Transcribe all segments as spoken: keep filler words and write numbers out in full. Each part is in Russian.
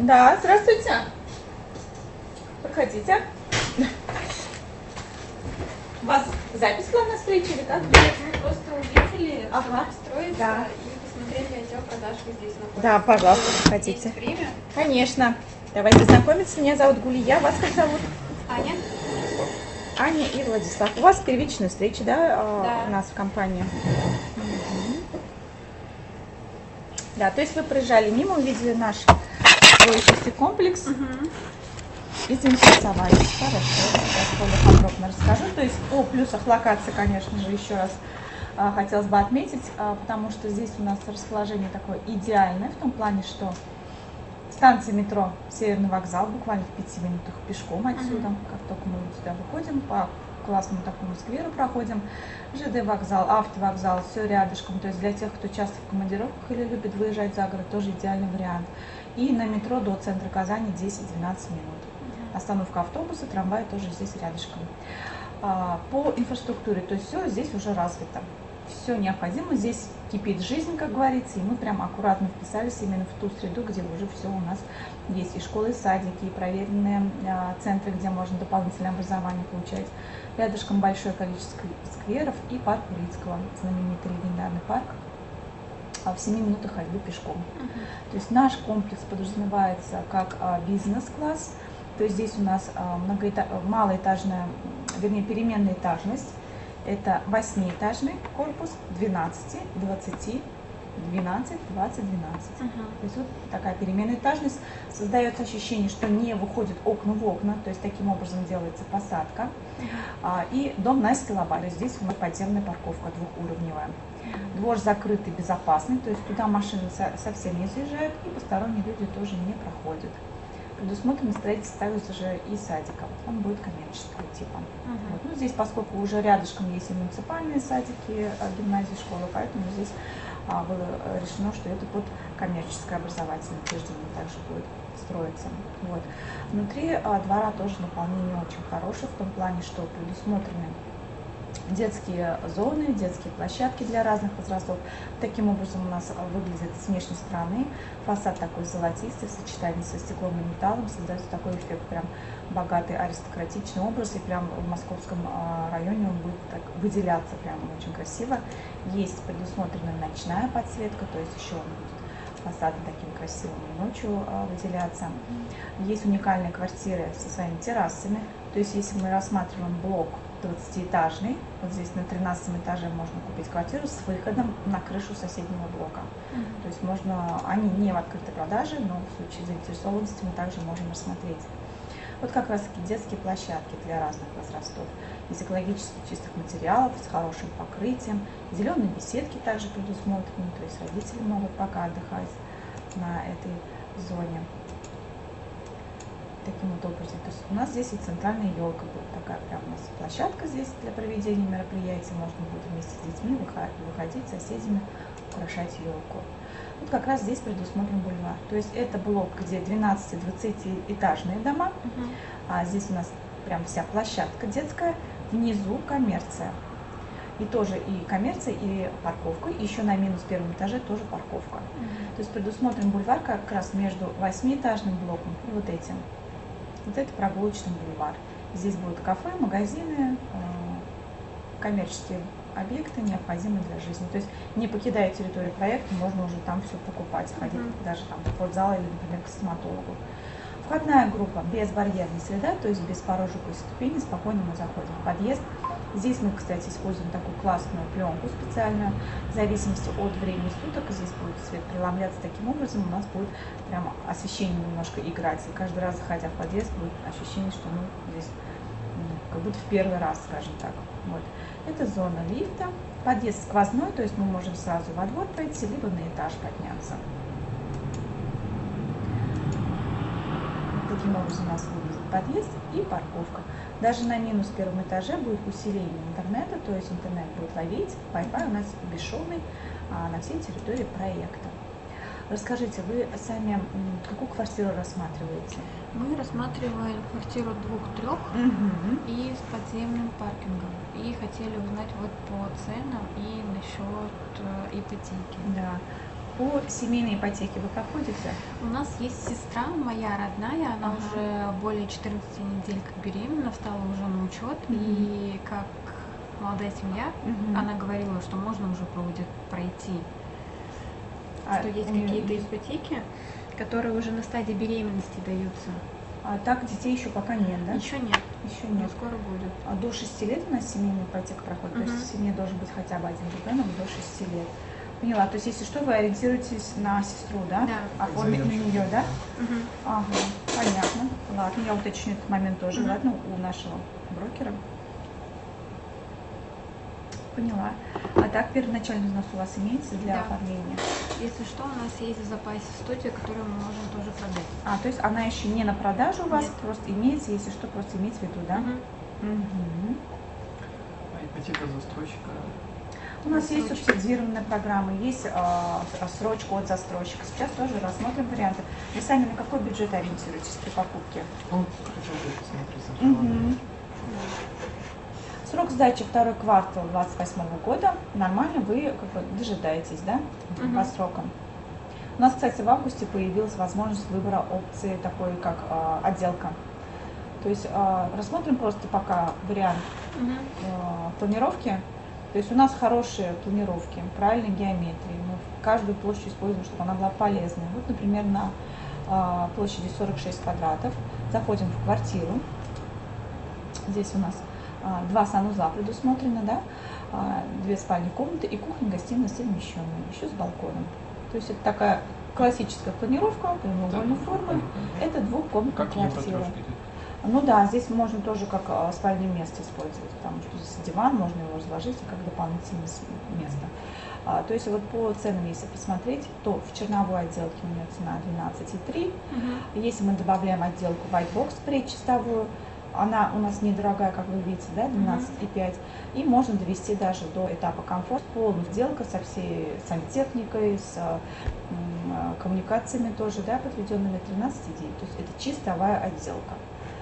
Да, здравствуйте. Проходите. У вас запись была на встрече или как? Нет, мы просто увидели, что Ага. строится, Да. и посмотрели отдел продаж, вы здесь находитесь. Да, пожалуйста, проходите. Есть время? Конечно. Давайте знакомиться. Меня зовут Гулия. Вас как зовут? Аня? Аня и Владислав. У вас первичная встреча, да, Да. у нас в компании? Мгм. Да, то есть вы проезжали мимо, увидели наш строящийся комплекс Угу. и заинтересовались. Хорошо, сейчас более подробно расскажу. То есть о плюсах локации, конечно же, еще раз а, хотелось бы отметить, а, потому что здесь у нас расположение такое идеальное, в том плане, что станция метро Северный вокзал, буквально в пяти минутах пешком отсюда, Мгм. как только мы сюда выходим, по классному такому скверу проходим, ЖД вокзал, автовокзал, все рядышком, то есть для тех, кто часто в командировках или любит выезжать за город, тоже идеальный вариант. И на метро до центра Казани десять-двенадцать минут. Остановка автобуса, трамвая тоже здесь рядышком. А, По инфраструктуре, то есть все здесь уже развито. Все необходимо, здесь кипит жизнь, как говорится, и мы прям аккуратно вписались именно в ту среду, где уже все у нас есть. И школы, и садики, и проверенные а, центры, где можно дополнительное образование получать. Рядышком большое количество скверов и парк Урицкого, знаменитый легендарный парк, а в семи минутах ходьбы пешком. То есть наш комплекс подразумевается как а, бизнес-класс, то есть здесь у нас а, многоэта... малоэтажная, вернее, переменная этажность. Это восьмиэтажный корпус, двенадцать, двадцать, двенадцать, двадцать, двенадцать. Угу. То есть вот такая переменная этажность. Создается ощущение, что не выходит окна в окна, то есть таким образом делается посадка. А, и дом на стилобаре. Здесь у нас подземная парковка двухуровневая. Двор закрытый, безопасный, то есть туда машины со- совсем не заезжают, и посторонние люди тоже не проходят. Предусмотрено строительство также же и садика. Он будет коммерческого типа. Вот. Ну, здесь, поскольку уже рядышком есть и муниципальные садики, а, гимназии, школы, поэтому здесь а, было решено, что это под коммерческое образовательное учреждение также будет строиться. Вот. Внутри а, двора тоже наполнение очень хорошее, в том плане, что предусмотрены детские зоны, детские площадки для разных возрастов. Таким образом у нас выглядит с внешней стороны фасад такой золотистый в сочетании со стеклом и металлом, создается такой эффект прям богатый аристократичный образ, и прям в московском а, районе он будет так выделяться прям очень красиво. Есть предусмотрена ночная подсветка, то есть еще он будет фасады таким красивым и ночью а, выделяться. Есть уникальные квартиры со своими террасами, то есть если мы рассматриваем блок двадцатиэтажный, вот здесь на тринадцатом этаже можно купить квартиру с выходом на крышу соседнего блока. Мгм. То есть можно, они не в открытой продаже, но в случае заинтересованности мы также можем рассмотреть. Вот как раз таки детские площадки для разных возрастов, из экологически чистых материалов, с хорошим покрытием, зеленые беседки также предусмотрены, то есть родители могут пока отдыхать на этой зоне. Таким вот образом. То есть у нас здесь и центральная елка будет такая, прям у нас площадка здесь для проведения мероприятий, можно будет вместе с детьми выходить, с соседями, украшать елку. Вот как раз здесь предусмотрен бульвар. То есть это блок, где двенадцати-двадцатиэтажные дома, Угу. а здесь у нас прям вся площадка детская, внизу коммерция. И тоже и коммерция, и парковка, и еще на минус первом этаже тоже парковка. То есть предусмотрен бульвар как раз между восьмиэтажным блоком и вот этим. Вот это прогулочный бульвар. Здесь будут кафе, магазины, коммерческие объекты, необходимые для жизни. То есть не покидая территорию проекта, можно уже там все покупать, ходить Мгм. даже там в спортзал или, например, к стоматологу. Входная группа безбарьерная среда, то есть без порожек и ступеней, спокойно мы заходим в подъезд. Здесь мы, кстати, используем такую классную пленку специальную, в зависимости от времени суток. Здесь будет свет преломляться таким образом, у нас будет прямо освещение немножко играть. И каждый раз, заходя в подъезд, будет ощущение, что ну, здесь ну, как будто в первый раз, скажем так. Вот. Это зона лифта. Подъезд сквозной, то есть мы можем сразу во двор пройти, либо на этаж подняться. Таким образом у нас выглядит подъезд и парковка. Даже на минус первом этаже будет усиление интернета, то есть интернет будет ловить, Wi-Fi у нас бесшовный а, на всей территории проекта. Расскажите, вы сами м, какую квартиру рассматриваете? Мы рассматривали квартиру двух-трех Мгм. и с подземным паркингом. И хотели узнать вот по ценам и насчет э, ипотеки. Да. По семейной ипотеке вы проходите? У нас есть сестра, моя родная, она Ага. уже более четырнадцати недель как беременна, встала уже на учет, Мгм. и как молодая семья, Мгм. она говорила, что можно уже будет пройти, А, что есть у неё- какие-то ипотеки, которые уже на стадии беременности даются. А так детей еще пока нет, да? Еще нет, Еще но нет. скоро будет. А до шести лет у нас семейная ипотека проходит, то Мгм. есть в семье должен быть хотя бы один ребенок до шести лет. Поняла, то есть если что, вы ориентируетесь на сестру, да? Да. Оформить на Заемщик. нее, да? Мгм. Ага, понятно. Ладно, я уточню этот момент тоже, Мгм. ладно, у нашего брокера. Поняла. А так первоначальный взнос у вас имеется для Да. оформления? Если что, у нас есть в запасе студия, которую мы можем тоже продать. А, то есть она еще не на продажу у вас, Нет. просто имеется, если что, просто иметь в виду, да? Мгм. Мгм. А ипотека застройщика. У нас есть Рассрочка. субсидированные программы, есть а, рассрочка от застройщика. Сейчас тоже рассмотрим варианты. Вы сами на какой бюджет ориентируетесь при покупке? Он хотел бы посмотреть сначала. Мгм. Срок сдачи второй квартал двадцать восьмого года. Нормально, вы как бы дожидаетесь, да, Мгм. по срокам. У нас, кстати, в августе появилась возможность выбора опции такой, как а, отделка. То есть а, рассмотрим просто пока вариант Мгм. а, планировки. То есть у нас хорошие планировки, правильной геометрии. Мы каждую площадь используем, чтобы она была полезной. Вот, например, на а, площади сорок шесть квадратов заходим в квартиру. Здесь у нас а, два санузла предусмотрено, да, а, две спальни комнаты и кухня-гостиная совмещенная, еще с балконом. То есть это такая классическая планировка прямоугольной формы. Это двухкомнатная Как ее квартира. потрошки идет? Ну да, здесь можно тоже как а, спальное место использовать, потому что здесь диван, можно его разложить и как дополнительное с- место. А, то есть вот по ценам, если посмотреть, то в черновой отделке у нее цена двенадцать и три. Мгм. Если мы добавляем отделку White Box предчистовую, она у нас недорогая, как вы видите, да, двенадцать и пять. И можно довести даже до этапа комфорт. Полная сделка со всей сантехникой, с а, м, а, коммуникациями тоже, да, подведенными тринадцать и девять. То есть это чистовая отделка.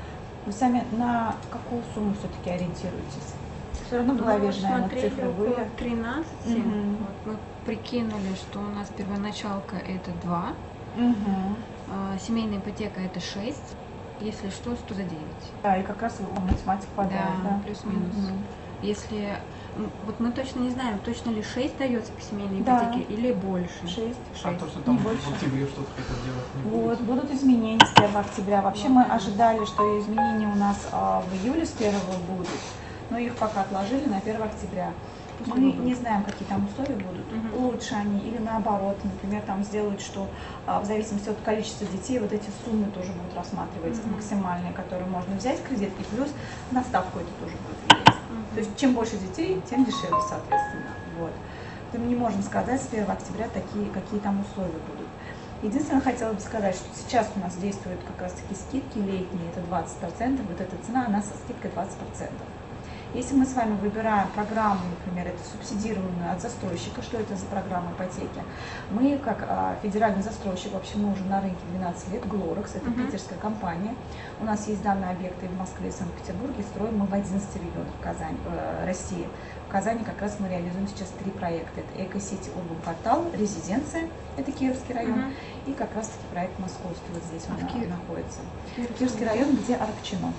Вы сами на какую сумму все-таки ориентируетесь? Все равно в голове Мы же, наверное, смотрели цифры около были. тринадцати. Мгм. Вот мы прикинули, что у нас первоначалка это два, Мгм. а, семейная ипотека это шесть, если что, сто за девять. Да, и как раз в математику падает, Да, да? плюс-минус. Мгм. Если м, вот мы точно не знаем, точно ли шесть дается по семейной Да. ипотеке или больше. Шесть. А то, что там Не больше. в октябре что-то хотят делать, не Вот, будет? будут изменения с первого октября. Вообще мы ожидали, что изменения у нас а, в июле с первого будут, но их пока отложили на первое октября. Мы не знаем, какие там условия будут, Мгм. лучше они или наоборот, например, там сделают, что а, в зависимости от количества детей вот эти суммы тоже будут рассматриваться, Мгм. максимальные, которые можно взять кредит, и плюс на ставку это тоже будет влиять. Мгм. То есть чем больше детей, тем дешевле, соответственно. Вот. Мы не можем сказать с первого октября, такие, какие там условия будут. Единственное, хотела бы сказать, что сейчас у нас действуют как раз таки скидки летние, это двадцать процентов, вот эта цена, она со скидкой двадцать процентов. Если мы с вами выбираем программу, например, это субсидированную от застройщика, что это за программа ипотеки, мы как а, федеральный застройщик, вообще мы уже на рынке двенадцать лет, Глорекс, это Мгм. питерская компания, у нас есть данные объекты в Москве и Санкт-Петербурге, строим мы в одиннадцати регионах Казани, э, России. В Казани как раз мы реализуем сейчас три проекта, это Эко-Сити, Урбан Квартал, Резиденция, это Кировский район, Мгм. и как раз таки проект Московский, вот здесь А он в на- Кир- находится. Кировский. Кировский район, где Аракчино,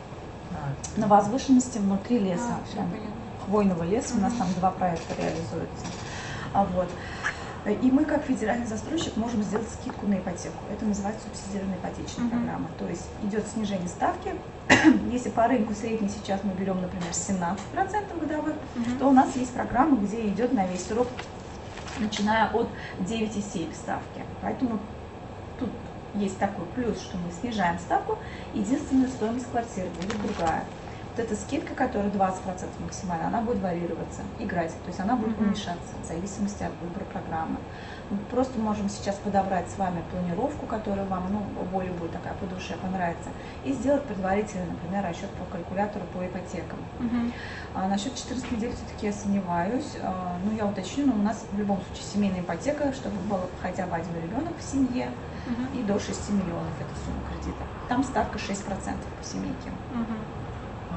А, на возвышенности внутри леса. А, всё прям понятно. хвойного леса, у нас Мгм. там два проекта реализуются. А вот. И мы, как федеральный застройщик, можем сделать скидку на ипотеку. Это называется субсидированная ипотечная Мгм. программа. То есть идет снижение ставки. Если по рынку средний сейчас мы берем, например, семнадцать процентов годовых, Мгм. то у нас есть программа, где идет на весь срок, начиная от девяти и семь ставки. Поэтому тут есть такой плюс, что мы снижаем ставку. Единственная стоимость квартиры будет другая. Вот эта скидка, которая двадцать процентов максимально, она будет варьироваться, играть. То есть она будет Мгм. уменьшаться в зависимости от выбора программы. Мы просто можем сейчас подобрать с вами планировку, которая вам ну, более будет такая по душе понравится, и сделать предварительный, например, расчет по калькулятору по ипотекам. Мгм. А насчет четырнадцати недель все-таки я сомневаюсь. А, ну, я уточню, но у нас в любом случае семейная ипотека, чтобы был хотя бы один ребенок в семье, Мгм. и до шести миллионов это сумма кредита. Там ставка шесть процентов по семейке. Мгм. а,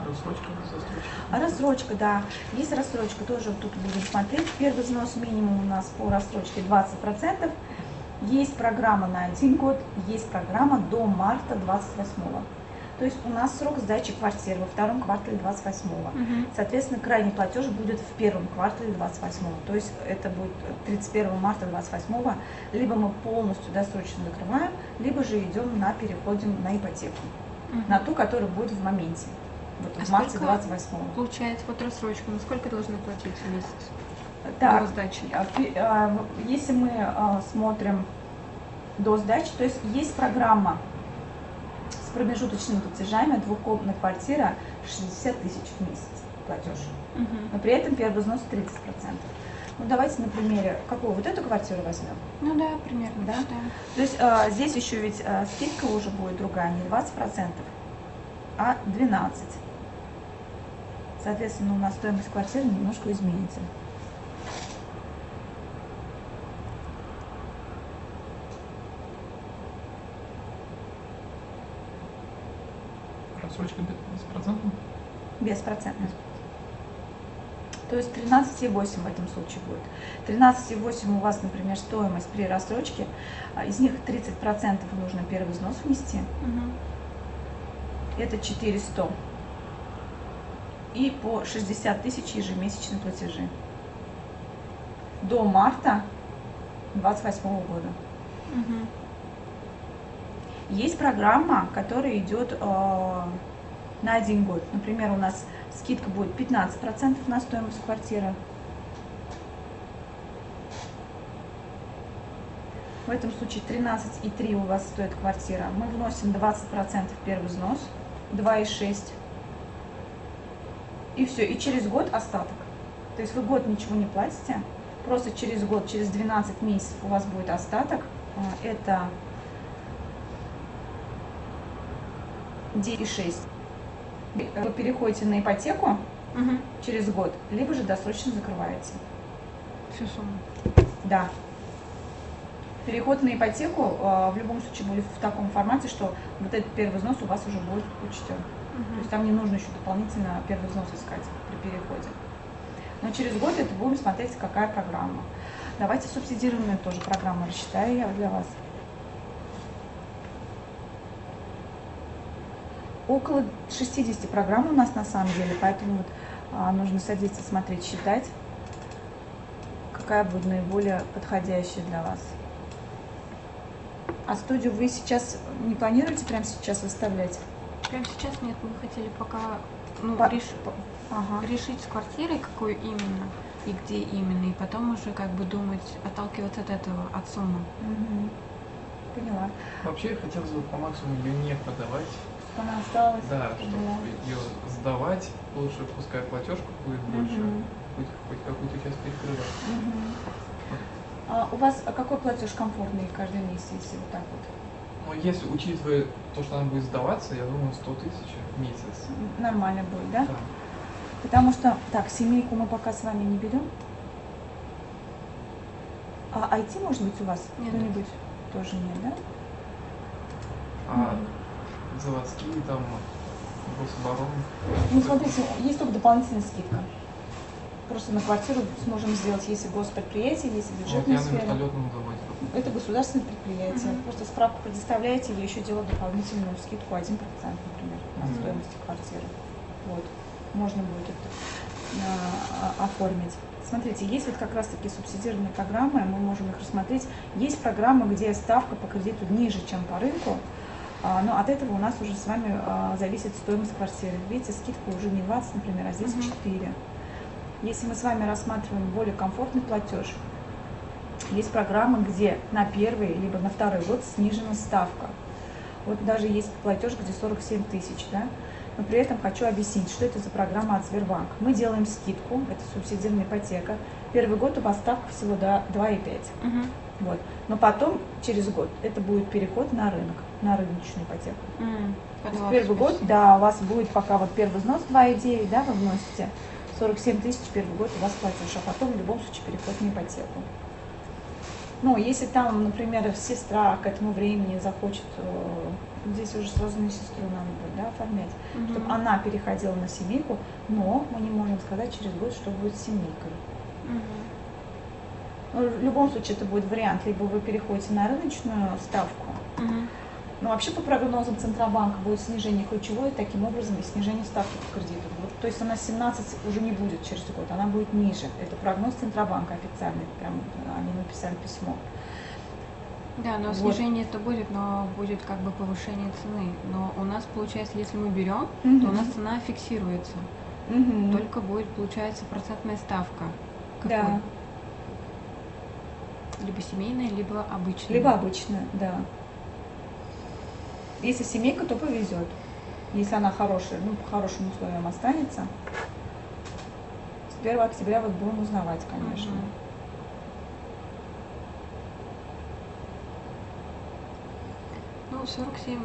рассрочка, застрочка? А рассрочка, да. Есть рассрочка, тоже тут будем смотреть. Первый взнос минимум у нас по рассрочке двадцать процентов. Есть программа на один год, есть программа до марта двадцать восьмого. То есть у нас срок сдачи квартиры во втором квартале двадцать восьмого. Мгм. Соответственно, крайний платеж будет в первом квартале двадцать восьмого. То есть это будет тридцать первого марта двадцать восьмого. Либо мы полностью досрочно закрываем, либо же идем на переходим на ипотеку. Мгм. На ту, которая будет в моменте. Вот А в марте сколько двадцать восьмого. Получается, вот рассрочку, ну сколько должны платить в месяц Так, до сдачи? а, пи- а, в- если мы а, смотрим до сдачи, то есть есть программа с промежуточными платежами, двухкомнатная квартира шестьдесят тысяч в месяц платеж. Мгм. Но при этом первый взнос тридцать процентов. Ну давайте на примере, какую вот эту квартиру возьмем. Ну да, примерно, Да? считаем. То есть а, здесь еще ведь а, скидка уже будет другая, не двадцать процентов, а двенадцать процентов. Соответственно, у нас стоимость квартиры немножко изменится. Рассрочка без процентов? Беспроцентно. То есть тринадцать и восемь в этом случае будет. тринадцать и восемь у вас, например, стоимость при рассрочке, а, из них тридцать процентов нужно первый взнос внести. Мгм. Это четыреста. И по шестьдесят тысяч ежемесячные платежи. До марта двадцать восьмого года. Мгм. Есть программа, которая идет э, на один год. Например, у нас скидка будет пятнадцать процентов на стоимость квартиры. В этом случае тринадцать и три у вас стоит квартира. Мы вносим двадцать процентов первый взнос, два и шесть. И все, и через год остаток. То есть вы год ничего не платите, просто через год, через двенадцать месяцев у вас будет остаток. А, Это девять и шесть. Вы переходите на ипотеку Мгм. через год, либо же досрочно закрываете. Всю сумму. Да. Переход на ипотеку а, в любом случае будет в таком формате, что вот этот первый взнос у вас уже будет учтен. То Мгм. есть там не нужно еще дополнительно первый взнос искать при переходе. Но через год это будем смотреть, какая программа. Давайте субсидированную тоже программу рассчитаю я для вас. Около шестидесяти программ у нас на самом деле, поэтому вот, а, нужно садиться, смотреть, считать, какая будет наиболее подходящая для вас. А студию вы сейчас не планируете прямо сейчас выставлять? Прямо сейчас нет, мы хотели пока ну, По- реш- по- Ага. решить с квартирой, какую именно и где именно, и потом уже как бы думать, отталкиваться от этого, от суммы. Мгм. Поняла. Вообще хотелось бы по максимуму ее не продавать. Она осталась. Да, чтобы Да. ее сдавать, лучше пускай платежка будет больше, Мгм. хоть, хоть какую-то часть перекрывать. Мгм. А у вас а какой платеж комфортный каждый месяц, если вот так вот? Но если учитывая то, что она будет сдаваться, я думаю, сто тысяч в месяц. Нормально будет, да? Да. Потому что, так, семейку мы пока с вами не берем. А ай ти, может быть, у вас Нет. кто-нибудь? Тоже нет, да? А заводские там, гособороны. Ну, смотрите, есть только дополнительная скидка. Просто на квартиру сможем сделать, если госпредприятие, если Вот бюджетная я на сфера. вертолетном заводе. Это государственное предприятие. Мгм. Просто справку предоставляете, я еще делаю дополнительную скидку один процент, например, на Мгм. стоимость квартиры. Вот. Можно будет это а, оформить. Смотрите, есть вот как раз-таки субсидированные программы, мы можем их рассмотреть. Есть программы, где ставка по кредиту ниже, чем по рынку, а, но от этого у нас уже с вами а, зависит стоимость квартиры. Видите, скидка уже не двадцать, например, а здесь Мгм. четыре. Если мы с вами рассматриваем более комфортный платеж, есть программы, где на первый либо на второй год снижена ставка. Вот даже есть платеж, где сорок семь тысяч, да? Но при этом хочу объяснить, что это за программа от Сбербанка. Мы делаем скидку, это субсидированная ипотека. Первый год у вас ставка всего до два и пять. Мгм. Вот. Но потом, через год, это будет переход на рынок, на рыночную ипотеку. М, То есть подвал первый год, спасибо. да, у вас будет пока вот первый взнос два и девять, да, вы вносите. сорок семь тысяч первый год у вас платеж, а потом в любом случае переход на ипотеку. Ну, если там, например, сестра к этому времени захочет, э, здесь уже сразу на сестру надо будет, да, оформлять, Мгм. чтобы она переходила на семейку, но мы не можем сказать через год, что будет с семейкой. Мгм. Ну, в любом случае это будет вариант, либо вы переходите на рыночную ставку, Мгм. но вообще по прогнозам Центробанка будет снижение ключевой, таким образом и снижение ставки по кредиту. Вот, то есть она семнадцать уже не будет через год, она будет ниже. Это прогноз Центробанка официальный, прям они написали письмо. Да, но Вот. снижение это будет, но будет как бы повышение цены. Но у нас получается, если мы берем, Мгм. то у нас цена фиксируется. Мгм. Только будет, получается, процентная ставка. Какой? Да, Либо семейная, либо обычная. либо обычная, да. Если семейка, то повезет. Если она хорошая, ну, по хорошим условиям останется. С первого октября вот будем узнавать, конечно. Мгм. Ну, сорок семь.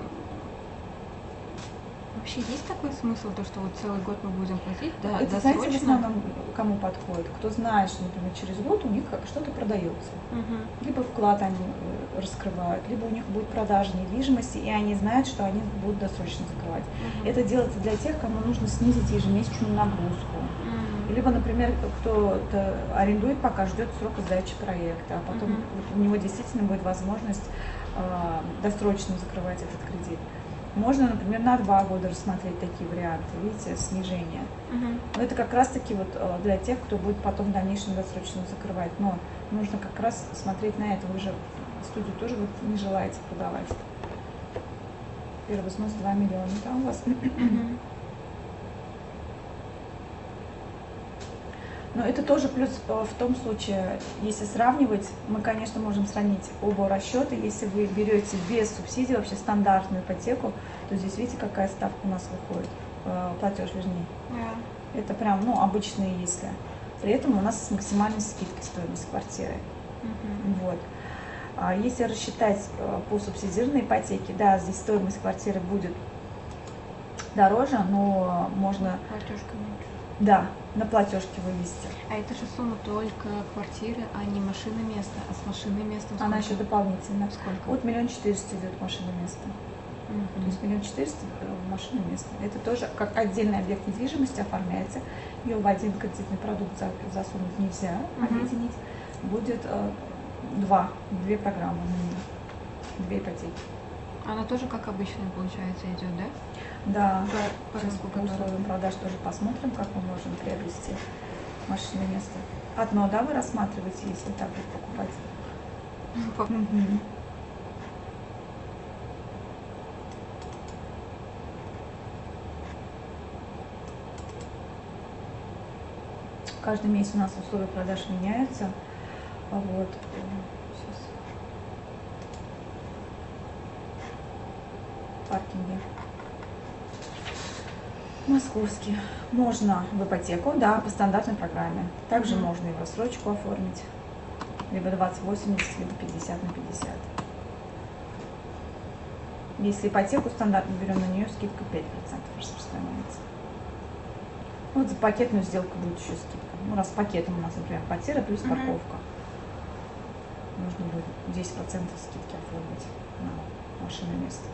Вообще есть такой смысл, то, что вот целый год мы будем платить? Да, Это, знаете, в досрочно? основном кому подходит? Кто знает, что, например, через год у них что-то продается. Мгм. Либо вклад они э, раскрывают, либо у них будет продажа недвижимости, и они знают, что они будут досрочно закрывать. Мгм. Это делается для тех, кому нужно снизить ежемесячную нагрузку. Мгм. Либо, например, кто-то арендует, пока ждет срока сдачи проекта, а потом Мгм. вот у него действительно будет возможность э, досрочно закрывать этот кредит. Можно, например, на два года рассмотреть такие варианты, видите, снижение. Мгм. Но это как раз-таки вот э, для тех, кто будет потом в дальнейшем досрочно закрывать. Но нужно как раз смотреть на это. Вы же студию тоже вот не желаете продавать. Первый взнос два миллиона, да, у вас? Мгм. Но это тоже плюс э, в том случае, если сравнивать, мы, конечно, можем сравнить оба расчета. Если вы берете без субсидий, вообще стандартную ипотеку, то здесь видите, какая ставка у нас выходит, э, платеж вернее. Да. Это прям, ну, обычные, если. При этом у нас с максимальной скидкой стоимость квартиры. Мгм. Вот. А если рассчитать э, по субсидированной ипотеке, да, здесь стоимость квартиры будет дороже, но можно, Платежка меньше. да, на платежке вывести. А это же сумма только квартиры, а не машины места. А с машиной местом Она сколько? еще дополнительно. Сколько? Вот миллион четыреста идет машина место. То Мгм. есть миллион четыреста машина место. Это тоже как отдельный объект недвижимости оформляется. Ее в один кредитный продукт за- засунуть нельзя, Мгм. объединить. Будет э, два, две программы на нее, две ипотеки. Она тоже как обычная, получается, идет, да? Да, По сейчас рынку, по который- условиям продаж тоже посмотрим, как мы можем приобрести машинное место. Одно, да, вы рассматриваете, если так вот покупать? По- Мгм. Каждый месяц у нас условия продаж меняются. А Вот. Сейчас. Паркинги. Московские. Можно в ипотеку, да, по стандартной программе. Также Мгм. можно и в рассрочку оформить. Либо двадцать восемьдесят, либо пятьдесят на пятьдесят. Если ипотеку стандартно берем, на нее скидка пять процентов распространяется. Вот за пакетную сделку будет еще скидка. Ну, раз с пакетом у нас, например, квартира плюс Мгм. парковка. Нужно будет десять процентов скидки оформить на машинное место.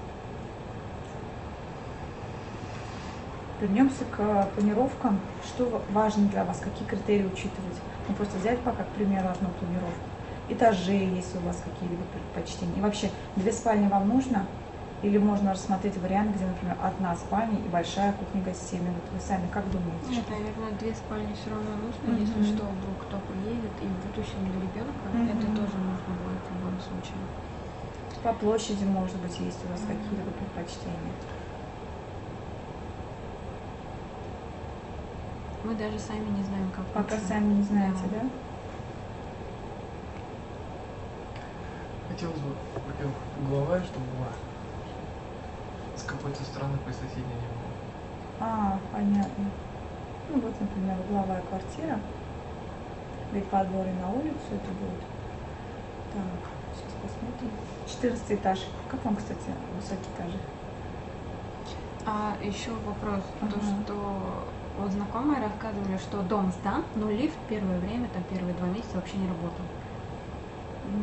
Вернемся к планировкам. Что важно для вас? Какие критерии учитывать? Ну, просто взять пока, к примеру, одну планировку. Этажи, если у вас какие-либо предпочтения. И вообще, две спальни вам нужно? Или можно рассмотреть вариант, где, например, одна спальня и большая кухня-гостиная? Вот вы сами как думаете? Нет, что- наверное, две спальни все равно нужно, Мгм. если что, вдруг кто приедет, и в будущем для ребенка Мгм. это тоже нужно будет в любом случае. По площади, может быть, есть у вас Мгм. какие-либо предпочтения? Мы даже сами не знаем, как Пока лучше. сами не знаете, Да. да? Хотелось бы, во-первых, угловая, чтобы была. С какой-то стороны по соседней не было. А, понятно. Ну вот, например, угловая квартира. Ведь подборы на улицу это будет. Так, сейчас посмотрим. четырнадцатый этаж. Как вам, кстати, высокие этажи? А еще вопрос, то Ага. что вот знакомые рассказывали, что дом сдан, но лифт первое время, там первые два месяца вообще не работал. Ну,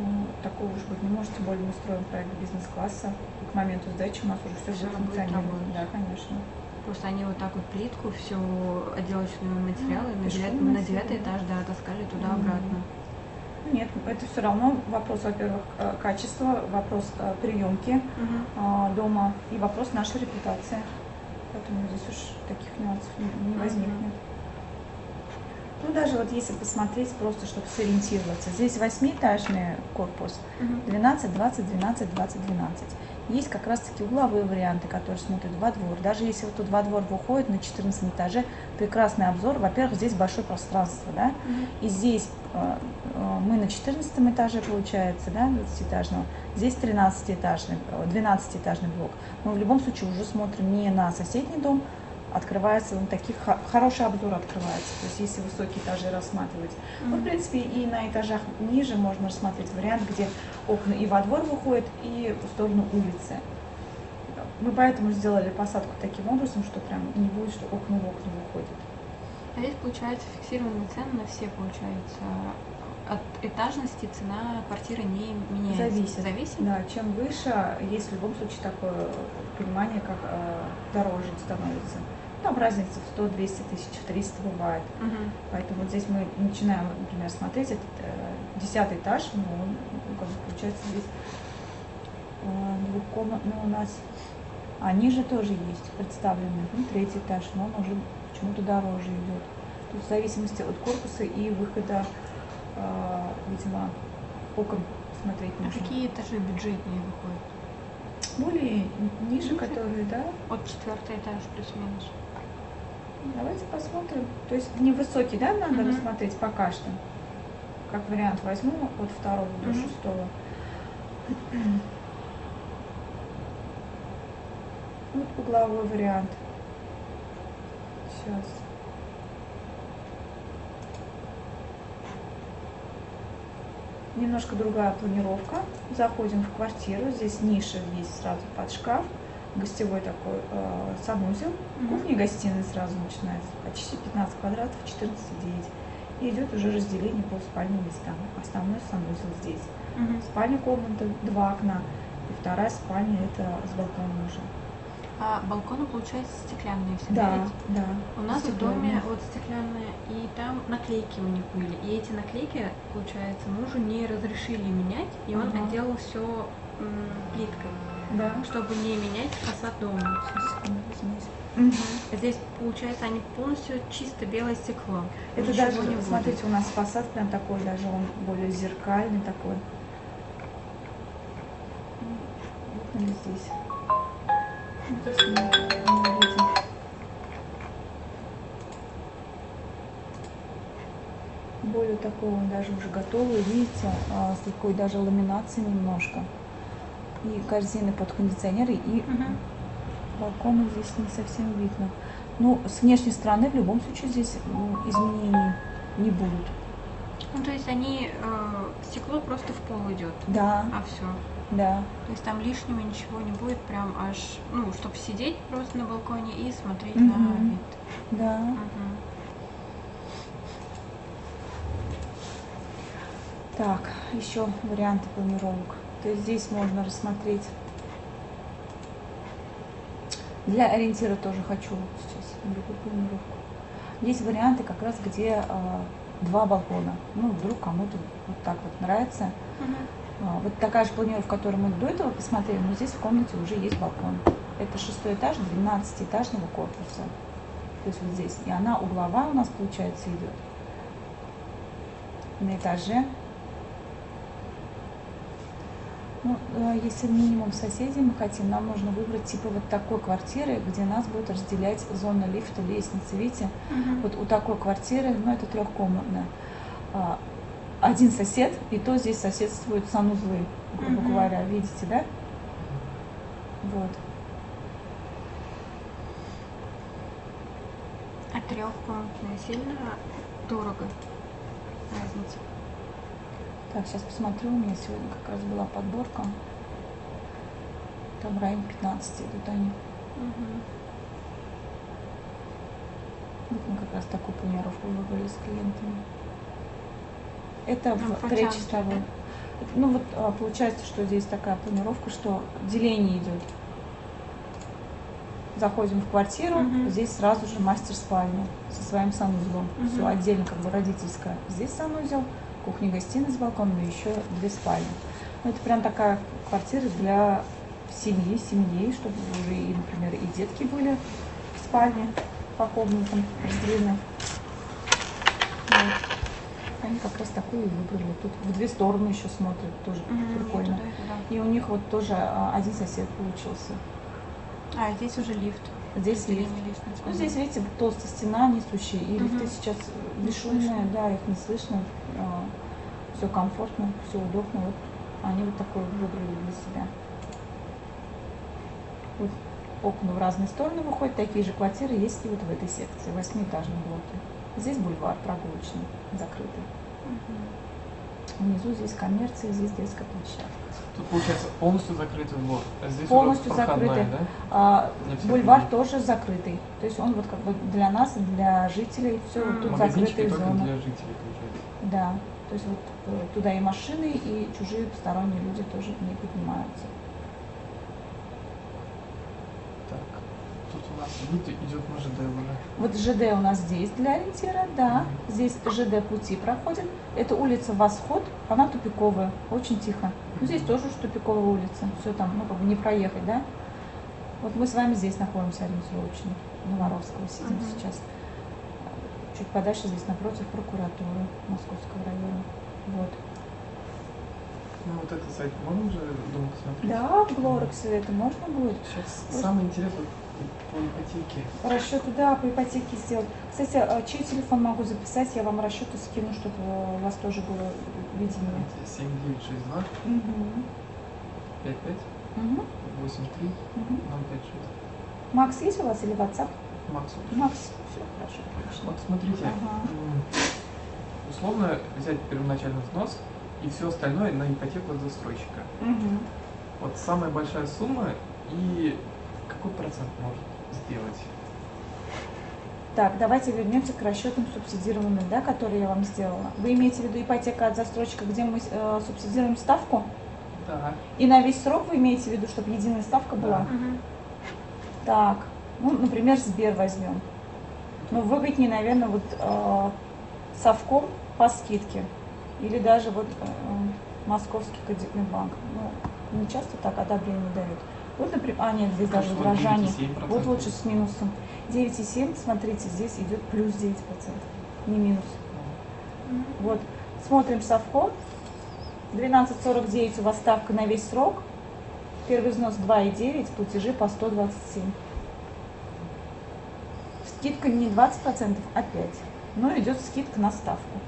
такого уж быть не может, тем более мы строим проект бизнес-класса, и к моменту сдачи у нас уже все Всё будет будет функционировать. работать. Да, конечно. Просто они вот так вот плитку, всю отделочные материалы на, пешком девят- на носили, девятый да. этаж, да, таскали туда-обратно. Нет, это все равно вопрос, во-первых, э, качества, вопрос э, приемки Мгм. э, дома и вопрос нашей репутации. Поэтому здесь уж таких нюансов не, не Мгм. возникнет. Ну, даже вот если посмотреть, просто чтобы сориентироваться. Здесь восьмиэтажный корпус, Мгм. двенадцать, двадцать, двенадцать, двадцать, двенадцать. Есть как раз-таки угловые варианты, которые смотрят во двор. Даже если вот тут во двор выходит на четырнадцатом этаже, прекрасный обзор. Во-первых, здесь большое пространство, да, Мгм. и здесь э, э, мы на четырнадцатом этаже, получается, да, двадцатиэтажного, здесь тринадцатиэтажный, э, двенадцатиэтажный блок. Мы в любом случае уже смотрим не на соседний дом, открывается, он таких хо- хороший обзор открывается. То есть если высокие этажи рассматривать. Ну, в Мгм. принципе, и на этажах ниже можно рассмотреть вариант, где окна и во двор выходят, и в сторону улицы. Мы поэтому сделали посадку таким образом, что прям не будет, что окна в окна выходят. А здесь получается фиксированные цены на все, получается. От этажности цена квартиры не меняется. Зависит. Зависит? Да, чем выше, есть в любом случае такое понимание, как э, дороже становится. Там разница в сто, двести тысяч, в триста бывает. Мгм. Поэтому вот здесь мы начинаем, например, смотреть этот э, десятый этаж, ну, он, ну, как бы получается здесь э, двухкомнатный у нас, а ниже тоже есть представленный, ну, третий этаж, но он уже почему-то дороже идет. Тут в зависимости от корпуса и выхода, э, видимо, окон смотреть А нужно. какие этажи бюджетнее выходят? Более ниже, Ниже? которые, да, От четвертый этаж плюс-минус. давайте посмотрим. То есть невысокий, да, надо Мгм. рассмотреть пока что. Как вариант возьму от второго до Мгм. шестого. Вот угловой вариант. Сейчас. Немножко другая планировка. Заходим в квартиру. Здесь ниша есть сразу под шкаф. Гостевой такой э, санузел. Мгм. Кухня и гостиная сразу начинается. Почти пятнадцать квадратов, четырнадцать и девять. И идет уже разделение по спальным местам. Основной санузел здесь. Мгм. Спальня, комната, два окна. И вторая спальня это с балконом уже. А балконы, получается, стеклянные все, Да, ведь? да. У нас в Стеклянные. доме вот стеклянные, и там наклейки у них были. И эти наклейки, получается, мужу не разрешили менять, и он Ага. отделал все плиткой, Да. чтобы не менять фасад дома. Сейчас, секунду, извините. Мгм. Здесь, получается, они полностью чисто белое стекло. Это Ничего даже, не будет. смотрите, у нас фасад прям такой, даже он более зеркальный такой. Вот он здесь. Ну, здесь мы не видим. Более такой он даже уже готовый, видите, а, с такой даже ламинацией немножко. И корзины под кондиционеры, и Мгм. балкона здесь не совсем видно. Ну, с внешней стороны в любом случае здесь м, изменений не будут. Ну, то есть они, э, стекло просто в пол идет, Да, а все. да. То есть там лишнего ничего не будет, прям аж, ну, чтобы сидеть просто на балконе и смотреть на Мгм. вид. Да. Мгм. Так, еще варианты планировок. То есть здесь можно рассмотреть. Для ориентира тоже хочу сейчас другую планировку. Есть варианты как раз, где а, два балкона. Ну, вдруг кому-то вот так вот нравится. Мгм. А, вот такая же планировка, которую мы до этого посмотрели, но здесь в комнате уже есть балкон. Это шестой этаж двенадцатиэтажного корпуса. То есть вот здесь. И она угловая у нас, получается, идет. На этаже. Ну, э, если минимум соседей мы хотим, нам нужно выбрать типа вот такой квартиры, где нас будет разделять зона лифта, лестницы. Видите, Мгм. вот у такой квартиры, ну это трехкомнатная, а, один сосед, и то здесь соседствуют санузлы, грубо Мгм. говоря, видите, да? Вот. А трехкомнатные сильно дорого? Разница. Так, сейчас посмотрю, у меня сегодня как раз была подборка. Там в районе пятнадцати идут они. Мгм. Вот мы как раз такую планировку выбрали с клиентами. Это Там в протянуто, тречасовой. Ну вот а, получается, что здесь такая планировка, что деление идет. Заходим в квартиру, Мгм. здесь сразу же мастер-спальня со своим санузлом. Мгм. Все отдельно, как бы родительская. Здесь санузел, кухня-гостиная с балконом и еще две спальни. Ну, это прям такая квартира для семьи, семьи, чтобы уже, и, например, и детки были в спальне по комнатам разделены. Вот. Они как раз такую и выбрали. Тут в две стороны еще смотрят, тоже Мгм, и прикольно. туда, и туда. И у них вот тоже а, один сосед получился. А, здесь уже лифт. Здесь лифт. Разделение лестниц. Ну, здесь, видите, толстая стена, несущая, и лифты Мгм. сейчас Не бесшумные, слышно. да, их не слышно, все комфортно, все удобно. Вот они вот такое выбрали для себя. Вот окна в разные стороны выходят, такие же квартиры есть и вот в этой секции, восьмиэтажном блоке. Здесь бульвар прогулочный, закрытый. Мгм. Внизу здесь коммерция, здесь детская площадка. Тут получается полностью закрытый двор. А здесь Полностью уже проходная, закрытый. да? А, Для всех бульвар людей. тоже закрытый. То есть он вот как бы для нас, для жителей, все М. тут Магазинчики закрытые только зоны. для жителей, получается. Да. То есть вот э, туда и машины, и чужие посторонние люди тоже не поднимаются. Так, тут у нас вид идет на ЖД уже. Вот ЖД у нас здесь для ориентира, да. Мгм. Здесь ЖД пути проходит. Это улица Восход, она тупиковая, очень тихо. Ну, здесь тоже уж тупиковая улица, все там, ну, как бы не проехать, да. Вот мы с вами здесь находимся ориентировочно, Новоровского сидим Мгм. сейчас. Чуть подальше здесь напротив прокуратуры Московского района. Вот. Ну вот этот сайт можно уже дома посмотреть? Да, в Глорексе это можно будет. Сейчас самое интересное по ипотеке. Расчеты, да, по ипотеке сделать. Кстати, а чей телефон могу записать, я вам расчеты скину, чтобы у вас тоже было видение. семь девять шесть два Угу. пять пять Угу. восемь три Угу. ноль пять шесть. Макс есть у вас или WhatsApp? Макс. Макс, все хорошо, отлично. Вот смотрите, Ага. м, условно взять первоначальный взнос и все остальное на ипотеку от застройщика. Мгм. Вот самая большая сумма и какой процент может сделать? Так, давайте вернемся к расчетам субсидированным, да, которые я вам сделала. Вы имеете в виду ипотека от застройщика, где мы э, субсидируем ставку? Да. И на весь срок вы имеете в виду, чтобы единая ставка была? Да. Мгм. Так, ну, например, Сбер возьмем. Ну, выгоднее, наверное, вот э, совком по скидке. Или даже вот э, Московский кредитный банк. Ну, не часто так одобрение дают. Вот, например, а нет, здесь даже Кажется, удорожание. девять и семь процентов. Вот лучше с минусом. девять и семь, смотрите, здесь идет плюс девять процентов, не минус. Мгм. Вот, смотрим совком. двенадцать сорок девять у вас ставка на весь срок. Первый взнос два и девять, платежи по сто двадцать семь. Скидка не двадцать процентов, а пять. Но идет скидка на ставку.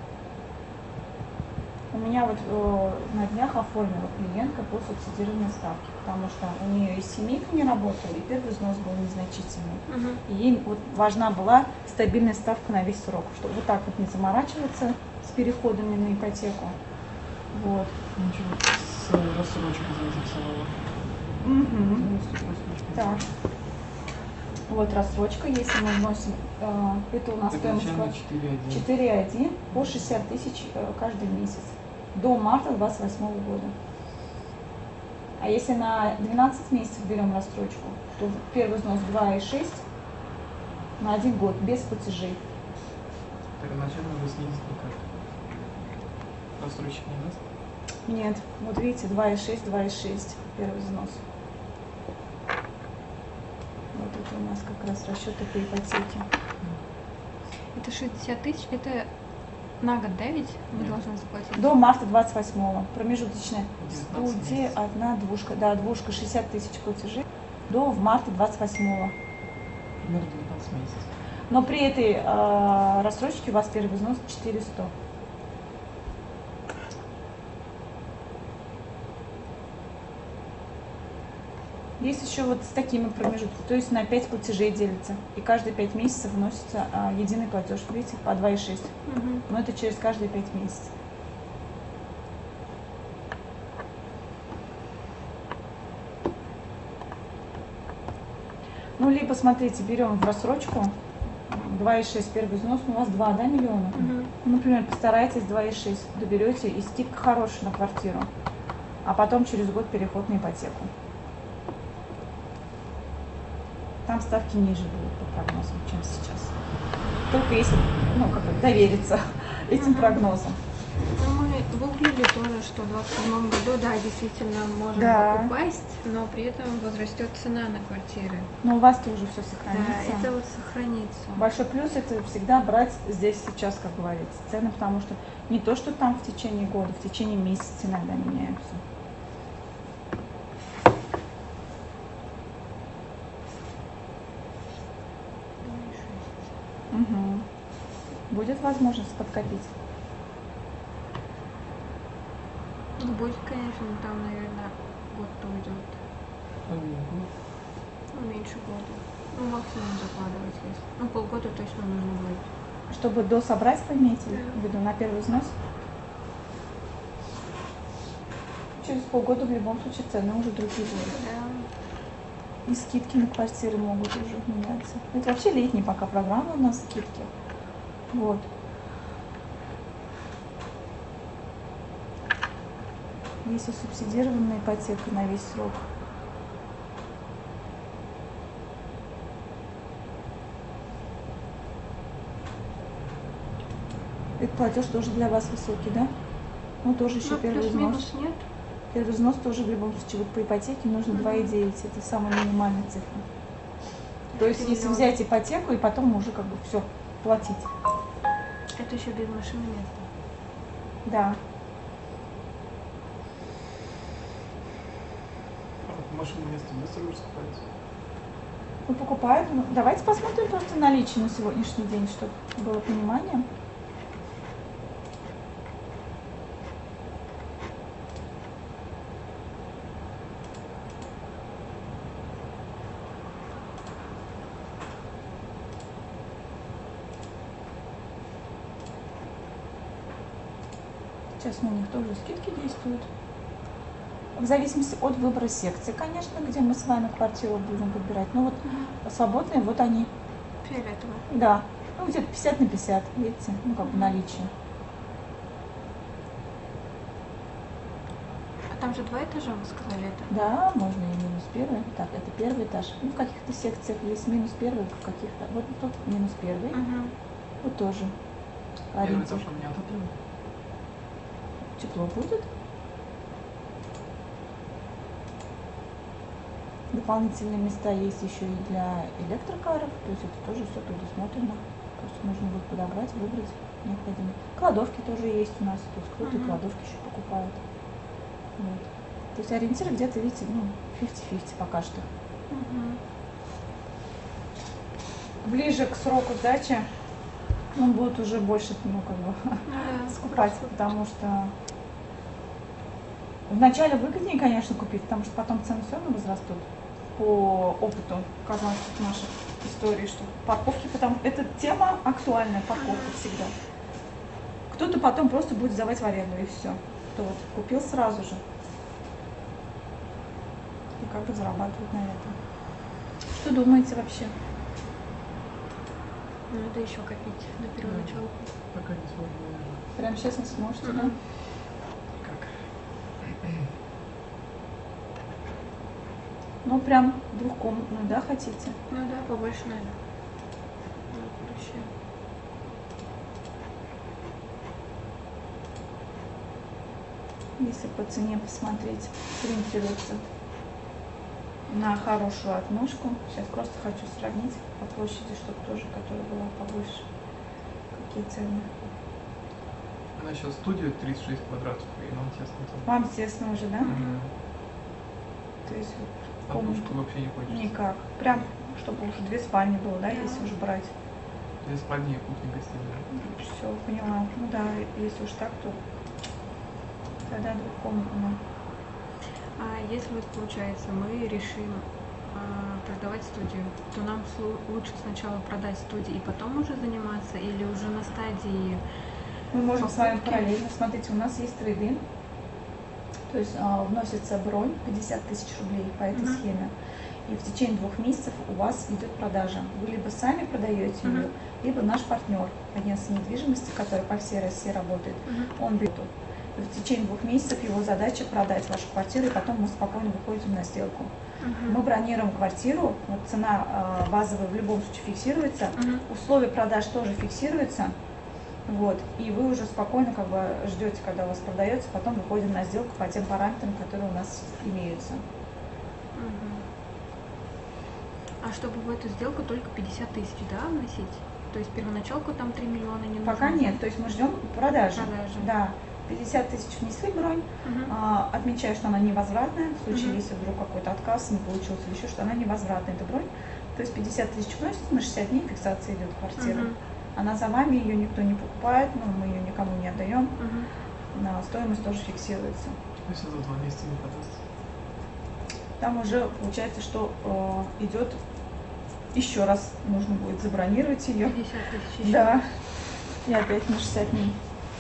У меня вот э, на днях оформила клиентка по субсидированной ставке, потому что у нее и семейка не работала, и первый взнос был незначительный. Мгм. И ей вот важна была стабильная ставка на весь срок, чтобы вот так вот не заморачиваться с переходами на ипотеку. Вот. Ничего, с рассрочкой заинтересовало. Мгм. девяносто Так. Вот рассрочка, если мы вносим, э, это у нас стоимость Первоначально квартиры четыре один. четыре один по шестьдесят тысяч э, каждый месяц до марта двадцать восьмого года. А если на двенадцать месяцев берем рассрочку, то первый взнос два и шесть на один год без платежей. Первоначально уже снизить никак. Рассрочек не даст? Нет, вот видите, два и шесть, два и шесть первый взнос. Вот это у нас как раз расчеты по ипотеке. Это шестьдесят тысяч, это на год, да, ведь вы Нет. должны заплатить? До марта двадцать восьмого. Промежуточная девятнадцать студия, месяцев. одна двушка. Да, двушка шестьдесят тысяч платежей до в марте двадцать восьмого. Примерно девятнадцать месяцев. Но при этой э, рассрочке у вас первый взнос четыреста. Есть еще вот с такими промежутками, то есть на пять платежей делится. И каждые пять месяцев вносится а, единый платеж. Видите, по два и шесть. Мгм. Но это через каждые пять месяцев. Ну, либо, смотрите, берем в рассрочку два и шесть первый взнос, ну, у вас два, да, миллиона? Мгм. Ну, например, постарайтесь два и шесть доберете, и скидка хорошая на квартиру, а потом через год переход на ипотеку. Там ставки ниже будут по прогнозам, чем сейчас. Только если, ну, как бы довериться этим Мгм. прогнозам. Ну, мы гуглили тоже, что в двадцать седьмом году, да, действительно можно Да. упасть, но при этом возрастет цена на квартиры. Но у вас тоже все Да, сохранится. это вот сохранится. Большой плюс это всегда брать здесь сейчас, как говорится, цены, потому что не то, что там в течение года, в течение месяца иногда меняются. Угу. Будет возможность подкопить. Ну, будет, конечно, но там, наверное, год-то уйдет. Ну, не год. Ну, меньше года. Ну, максимум закладывать, если. Ну, полгода точно нужно будет. Чтобы дособрать, вы имеете Да. в виду, на первый взнос? Через полгода в любом случае цены уже другие будут. Да. И скидки на квартиры могут уже меняться. Это вообще летняя пока программа у нас скидки. Вот. Если субсидированная ипотека на весь срок. Этот платеж тоже для вас высокий, да? Ну, тоже еще Ну, первый взнос. плюс-минус нет. Первый взнос тоже в любом случае вот по ипотеке нужно два и девять. Это самая минимальная цифра. То есть если Миллион. взять ипотеку и потом уже как бы все платить. Это еще без машины места. Да. А вот машину место быстро раскупается. Ну, покупают. Ну, давайте посмотрим просто наличие на сегодняшний день, чтобы было понимание. Сейчас на них тоже скидки действуют. В зависимости от выбора секции, конечно, где мы с вами квартиру будем выбирать. Ну вот свободные, вот они. Фиолетовый. Да. Ну где-то пятьдесят на пятьдесят, видите, ну как бы наличие. А там же два этажа, вы сказали это? Да, можно и минус первый. Так, это первый этаж. Ну, в каких-то секциях есть минус первый, в каких-то. Вот тут минус первый. Угу. Вот тоже. Первый Ориентир. этаж он не отоплен. Тепло будет. Дополнительные места есть еще и для электрокаров, то есть это тоже все предусмотрено. Просто нужно будет подобрать, выбрать необходимо. Кладовки тоже есть у нас, то есть кто-то и Мгм. кладовки еще покупает. Вот. То есть ориентир где-то, видите, ну, пятьдесят на пятьдесят пока что. Угу. Ближе к сроку сдачи он будет уже больше, ну, как бы, Ну да. скупать, потому что вначале выгоднее, конечно, купить, потому что потом цены все равно возрастут. По опыту казанских наших историй, что парковки, потому эта тема актуальная, парковка всегда. Кто-то потом просто будет сдавать в аренду и все. Кто вот купил сразу же. И как бы зарабатывает на этом. Что думаете вообще? Надо еще копить на первоначалку. Пока не сложно, наверное. Прямо сейчас не сможете, да? Мгм. Как? Ну, прям двухкомнатную, да, хотите? Ну да, побольше надо. На будущее. Если по цене посмотреть, сориентироваться на хорошую однушку. Сейчас просто хочу сравнить по площади, чтобы тоже, которая была побольше. Какие цены? Она сейчас студия тридцать шесть квадратов, и нам тесно там. Вам тесно уже, да? Мгм. То есть вот А комнату пушку вообще не хочется. никак. Прям, чтобы уже две спальни было, да, Да. если уже брать. Две спальни и кухня гостиная. Все, поняла. Ну да, если уж так, то тогда двухкомнатную. А если вот получается, мы решим а, продавать студию, то нам слу- лучше сначала продать студию и потом уже заниматься, или уже на стадии. Мы можем с вами Покупки. параллельно. Смотрите, у нас есть трейдинг. То То есть а, вносится бронь пятьдесят тысяч рублей по этой Мгм. схеме. И в течение двух месяцев у вас идет продажа. Вы либо сами продаете Мгм. ее, либо наш партнер, агентство недвижимости, который по всей России работает, Мгм. он берет. И в течение двух месяцев его задача продать вашу квартиру, и потом мы спокойно выходим на сделку. Мгм. Мы бронируем квартиру, вот цена а, базовая в любом случае фиксируется, Мгм. условия продаж тоже фиксируются. Вот, и вы уже спокойно как бы ждете, когда у вас продается, потом выходим на сделку по тем параметрам, которые у нас имеются. Мгм. А чтобы в эту сделку только пятьдесят тысяч, да, вносить? То есть первоначалку там три миллиона не нужно? Пока нет, то есть мы ждем продажи. Продажи. Да, пятьдесят тысяч внесли бронь, Мгм. а, отмечаю, что она невозвратная, в случае, Мгм. если вдруг какой-то отказ не получился или еще что, она невозвратная, эта бронь. То есть пятьдесят тысяч вносится, на шестьдесят дней фиксация идет квартира. Мгм. Она за вами, ее никто не покупает, ну, мы ее никому не отдаем, Мгм. а, стоимость тоже фиксируется. Если за два месяца не продастся. Там уже получается, что э, идет еще раз, нужно будет забронировать ее. пятьдесят тысяч. Да, и опять на шестьдесят дней.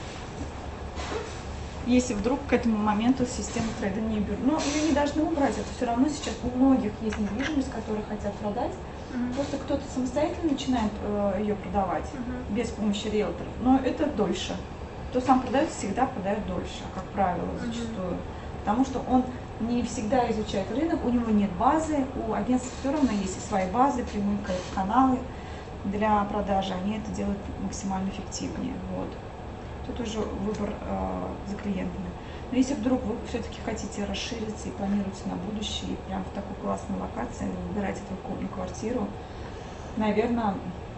Если вдруг к этому моменту система трейда не берет. Но ее не должны убрать, это все равно сейчас у многих есть недвижимость, которые хотят продать. Мгм. Просто кто-то самостоятельно начинает э, ее продавать Мгм. без помощи риэлторов. Но это дольше. Кто сам продает, всегда продает дольше, как правило, Мгм. зачастую. Потому что он не всегда изучает рынок, у него нет базы, у агентства все равно есть и свои базы, прямые каналы для продажи, они это делают максимально эффективнее. Вот. Тут уже выбор э, за клиентами. Но если вдруг вы все-таки хотите расшириться и планируете на будущее, и прям в такой классной локации выбираете двухкомнатную квартиру, наверное,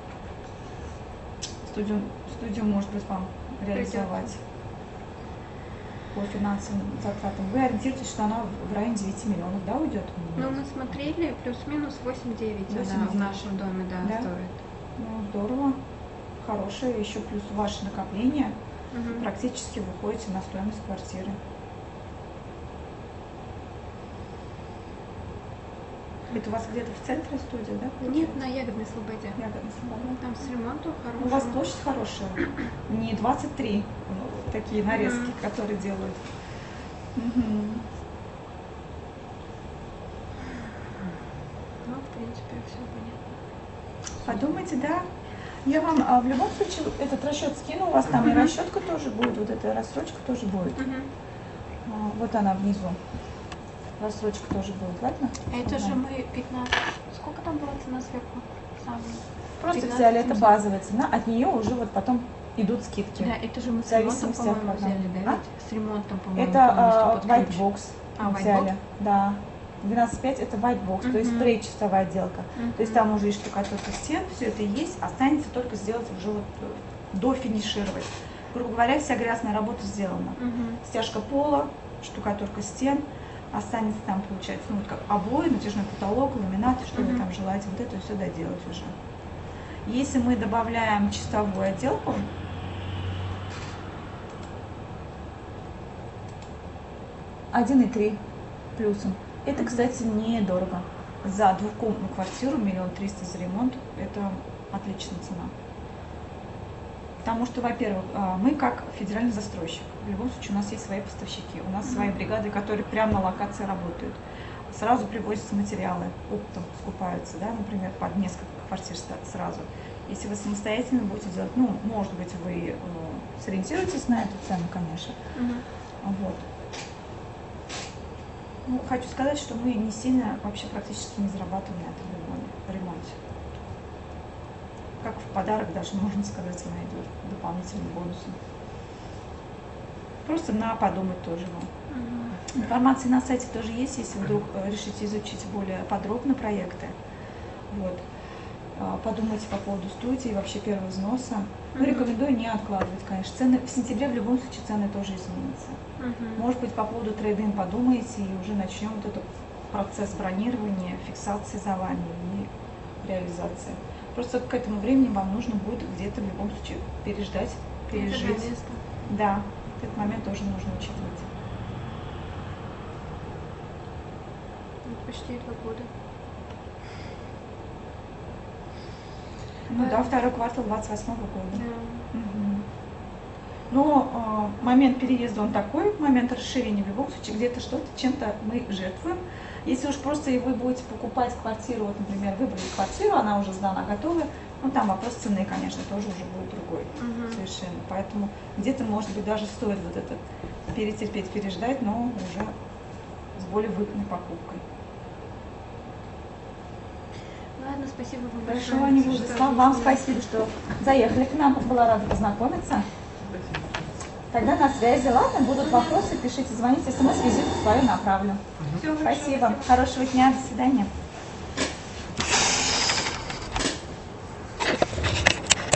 студию, студию может быть вам реализовать по финансовым затратам. Вы ориентируетесь, что она в районе девяти миллионов, да, уйдет? Ну, мы смотрели, плюс-минус восемь-девять она в восемь-девять. нашем доме, да, Да? стоит. Ну, здорово. Хорошее. Еще плюс ваше накопление. Мгм. Практически выходите на стоимость квартиры. Это у вас где-то в центре студия, да? Нет, на Ягодной Слободе. Ягодная Слобода. Там с ремонтом У вас хорошим. площадь хорошая. Не двадцать три, ну, такие нарезки, Мгм. которые делают. Мгм. Ну, в принципе, все понятно. Подумайте, да. Я вам а, в любом случае этот расчет скину, у вас там и Мгм. расчетка тоже будет, вот эта рассрочка тоже будет. Мгм. А, вот она внизу. Рассрочка тоже будет, ладно? А это же Ага. мы пятнадцать. Сколько там была цена сверху? Самая? Просто пятнадцать взяли, это семьсот. базовая цена, от нее уже вот потом идут скидки. Да, это же мы В с ремонтом, зависимости от по-моему, программы. взяли, да? А? ведь? С ремонтом, по-моему, Это полностью а, под white ключ. box А, мы white взяли. box? Да. двенадцать пять это white box, то есть Мгм. трехчасовая отделка. То есть Мгм. там уже и штукатурка стен, все это есть, останется только сделать уже вот э, дофинишировать. Грубо говоря, вся грязная работа сделана. Мгм. Стяжка пола, штукатурка стен, останется там, получается, ну вот как обои, натяжной потолок, ламинат, что вы Мгм. там желаете, вот это все доделать уже. Если мы добавляем чистовую отделку, один и три плюсом. Это, кстати, недорого. За двухкомнатную квартиру миллион триста за ремонт – это отличная цена. Потому что, во-первых, а, мы как федеральный застройщик, в любом случае у нас есть свои поставщики, у нас свои бригады, которые прямо на локации работают. Сразу привозятся материалы, оптом скупаются, да, например, под несколько квартир ста- сразу. Если вы самостоятельно будете делать, ну, может быть, вы э, сориентируетесь на эту цену, конечно. Мгм. Вот. Ну, хочу сказать, что мы не сильно, вообще практически не зарабатываем на этом ремонте- ремонте. Как в подарок даже, можно сказать, она идет дополнительным бонусом. Просто на подумать тоже вам. Мгм. Информация на сайте тоже есть, если вдруг э, решите изучить более подробно проекты. Вот. А, Подумайте по поводу студии, вообще первого взноса. Ну, Мгм. рекомендую не откладывать, конечно. Цены в сентябре в любом случае цены тоже изменятся. Мгм. Может быть, по поводу трейдинг подумаете и уже начнем вот этот процесс бронирования, фиксации за вами и реализации. Просто к этому времени вам нужно будет где-то в любом случае переждать, Это на пережить. место. Да, этот момент тоже нужно учитывать. Вот почти два года. Ну Да. да, второй квартал двадцать восьмого года. Да. Мгм. Но э, момент переезда он такой, момент расширения в любом случае, где-то что-то, чем-то мы жертвуем. Если уж просто и вы будете покупать квартиру, вот, например, выбрали квартиру, она уже сдана, готовая, ну там вопрос цены, конечно, тоже уже будет другой Мгм. совершенно. Поэтому где-то, может быть, даже стоит вот это перетерпеть, переждать, но уже с более выгодной покупкой. Ладно, спасибо вам Хорошо, большое, Аня что Владислав, вам рассказали. спасибо, что заехали к нам, была рада познакомиться. Спасибо. Тогда на связи, ладно? Будут вопросы, пишите, звоните, смс-визитку свою направлю. Всего большого Спасибо. спасибо. Хорошего дня, до свидания.